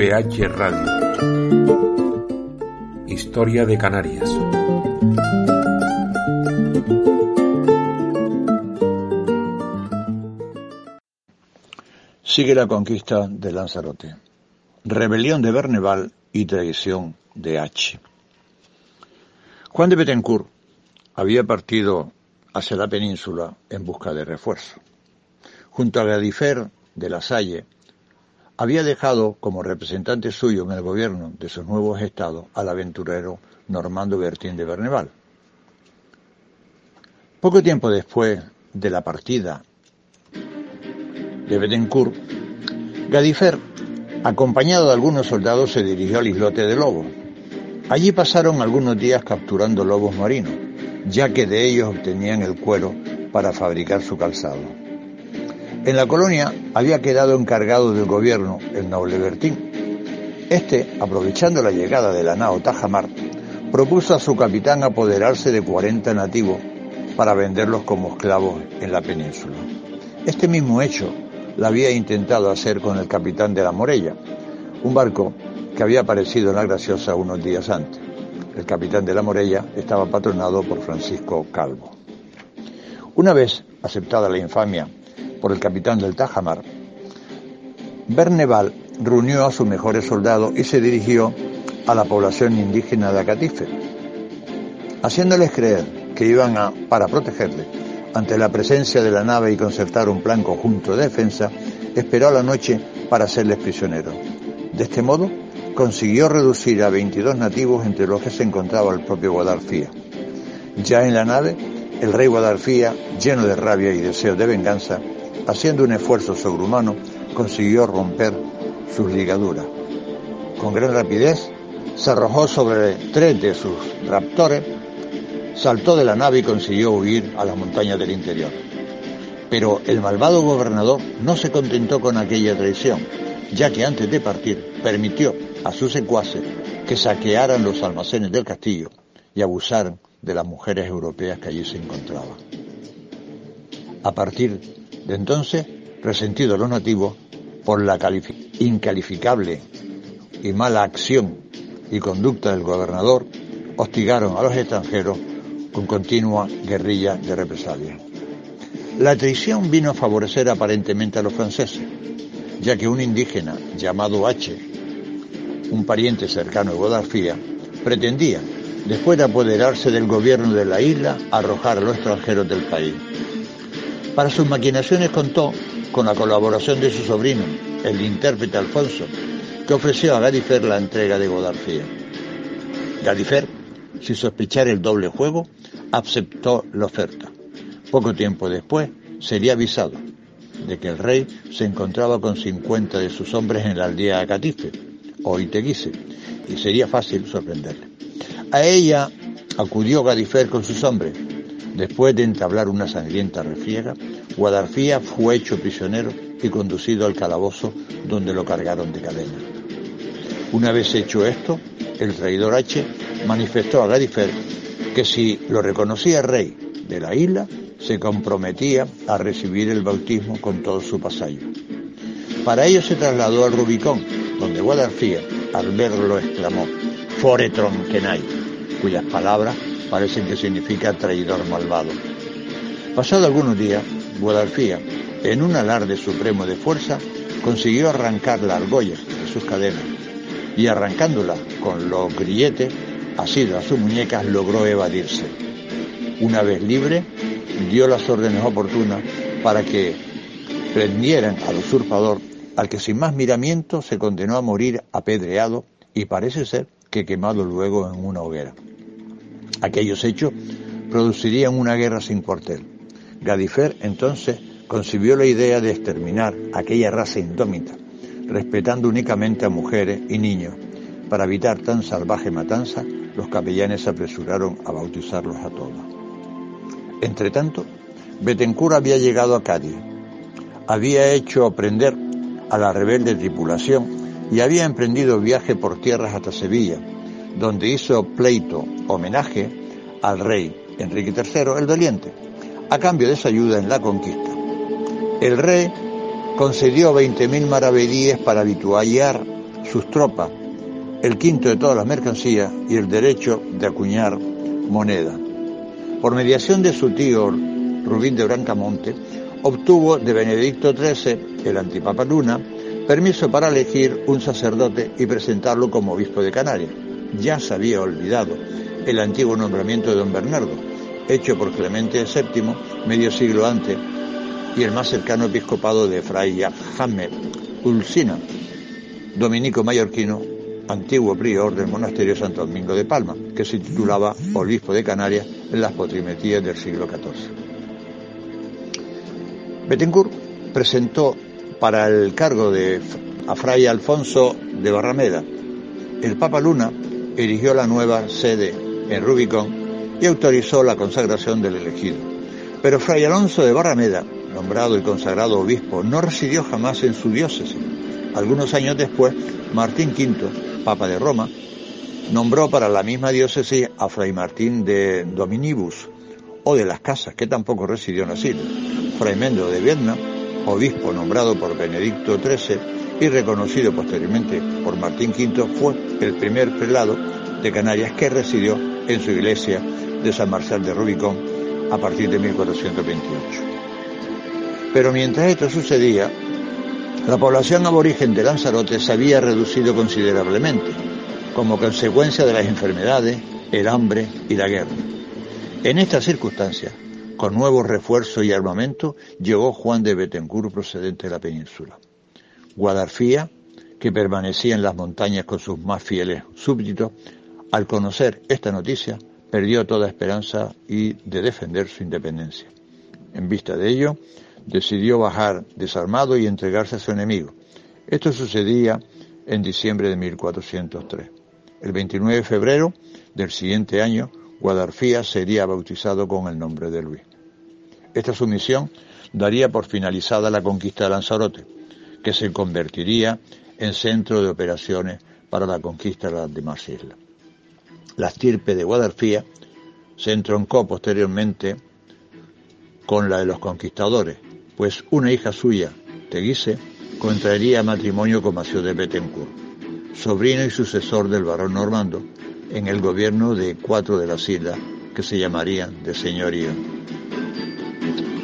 UPH Radio. Historia de Canarias. Sigue la conquista de Lanzarote. Rebelión de Berneval y traición de H. Juan de Bethencourt había partido hacia la península en busca de refuerzo. Junto a Gadifer de la Salle, había dejado como representante suyo en el gobierno de sus nuevos estados al aventurero Normando Bertín de Berneval. Poco tiempo después de la partida de Bethencourt, Gadifer, acompañado de algunos soldados, se dirigió al islote de Lobos. Allí pasaron algunos días capturando lobos marinos, ya que de ellos obtenían el cuero para fabricar su calzado. En la colonia había quedado encargado del gobierno el noble Bertín. Este, aprovechando la llegada de la nao Tajamar, propuso a su capitán apoderarse de 40 nativos para venderlos como esclavos en la península. Este mismo hecho lo había intentado hacer con el capitán de la Morella, un barco que había aparecido en la Graciosa unos días antes. El capitán de la Morella estaba patronado por Francisco Calvo. Una vez aceptada la infamia por el capitán del Tajamar, Berneval reunió a sus mejores soldados y se dirigió a la población indígena de Acatife, haciéndoles creer que iban para protegerle. Ante la presencia de la nave y concertar un plan conjunto de defensa, esperó a la noche para hacerles prisioneros. De este modo, consiguió reducir a 22 nativos, entre los que se encontraba el propio Guadarfía. Ya en la nave, el rey Guadarfía, lleno de rabia y deseo de venganza, haciendo un esfuerzo sobrehumano, consiguió romper sus ligaduras. Con gran rapidez, se arrojó sobre 3 de sus raptores, saltó de la nave y consiguió huir a las montañas del interior. Pero el malvado gobernador no se contentó con aquella traición, ya que antes de partir permitió a sus secuaces que saquearan los almacenes del castillo y abusaran de las mujeres europeas que allí se encontraban. A partir de entonces, resentidos los nativos por la incalificable y mala acción y conducta del gobernador, hostigaron a los extranjeros con continua guerrilla de represalia. La traición vino a favorecer aparentemente a los franceses, ya que un indígena llamado H, un pariente cercano de Guadarfía, pretendía, después de apoderarse del gobierno de la isla, arrojar a los extranjeros del país. Para sus maquinaciones contó con la colaboración de su sobrino, el intérprete Alfonso, que ofreció a Gadifer la entrega de Guadarfía. Gadifer, sin sospechar el doble juego, aceptó la oferta. Poco tiempo después sería avisado de que el rey se encontraba con 50 de sus hombres en la aldea de Acatife, o Iteguise, y sería fácil sorprenderle. A ella acudió Gadifer con sus hombres. Después de entablar una sangrienta refriega, Guadarfía fue hecho prisionero y conducido al calabozo, donde lo cargaron de cadena. Una vez hecho esto, el traidor H manifestó a Gadifer que si lo reconocía rey de la isla, se comprometía a recibir el bautismo con todo su vasallo. Para ello se trasladó al Rubicón, donde Guadarfía, al verlo, exclamó: "Fore tronquenay", cuyas palabras parecen que significa traidor malvado. Pasado algunos días, Guadarfía, en un alarde supremo de fuerza, consiguió arrancar la argolla de sus cadenas y, arrancándola con los grilletes asidos a sus muñecas, logró evadirse. Una vez libre, dio las órdenes oportunas para que prendieran al usurpador, al que sin más miramiento se condenó a morir apedreado y parece ser que quemado luego en una hoguera. Aquellos hechos producirían una guerra sin cuartel. Gadifer entonces concibió la idea de exterminar aquella raza indómita, respetando únicamente a mujeres y niños. Para evitar tan salvaje matanza, los capellanes se apresuraron a bautizarlos a todos. Entretanto, Bethencourt había llegado a Cádiz, había hecho prender a la rebelde tripulación y había emprendido viaje por tierras hasta Sevilla, donde hizo pleito homenaje al rey Enrique III el Doliente, a cambio de su ayuda en la conquista. El rey concedió 20.000 maravedíes para avituallar sus tropas, el quinto de todas las mercancías y el derecho de acuñar moneda. Por mediación de su tío Rubín de Bracamonte, obtuvo de Benedicto XIII, el antipapa Luna, permiso para elegir un sacerdote y presentarlo como obispo de Canarias. Ya se había olvidado el antiguo nombramiento de don Bernardo, hecho por Clemente VII medio siglo antes, y el más cercano episcopado de Fray Jaime Ulcina, dominico mallorquino, antiguo prior del monasterio Santo Domingo de Palma, que se titulaba obispo de Canarias en las potrimerías del siglo XIV. Bethencourt presentó para el cargo a Fray Alfonso de Barrameda. El Papa Luna erigió la nueva sede en Rubicón y autorizó la consagración del elegido. Pero Fray Alonso de Barrameda, nombrado y consagrado obispo, no residió jamás en su diócesis. Algunos años después, Martín V, Papa de Roma, nombró para la misma diócesis a Fray Martín de Dominibus, o de las Casas, que tampoco residió en asilo. Fray Mendo de Viedma, obispo nombrado por Benedicto XIII y reconocido posteriormente por Martín V, fue el primer prelado de Canarias que residió en su iglesia de San Marcial de Rubicón a partir de 1428. Pero mientras esto sucedía, la población aborigen de Lanzarote se había reducido considerablemente, como consecuencia de las enfermedades, el hambre y la guerra. En estas circunstancias, con nuevos refuerzos y armamento, llegó Juan de Bethencourt procedente de la península. Guadarfía, que permanecía en las montañas con sus más fieles súbditos, al conocer esta noticia, perdió toda esperanza de defender su independencia. En vista de ello, decidió bajar desarmado y entregarse a su enemigo. Esto sucedía en diciembre de 1403. El 29 de febrero del siguiente año, Guadarfía sería bautizado con el nombre de Luis. Esta sumisión daría por finalizada la conquista de Lanzarote, que se convertiría en centro de operaciones para la conquista de las demás islas. La estirpe de Guadarfía se entroncó posteriormente con la de los conquistadores, pues una hija suya, Teguise, contraería matrimonio con Mathieu de Bethencourt, sobrino y sucesor del barón normando, en el gobierno de 4 de las islas que se llamarían de señorío.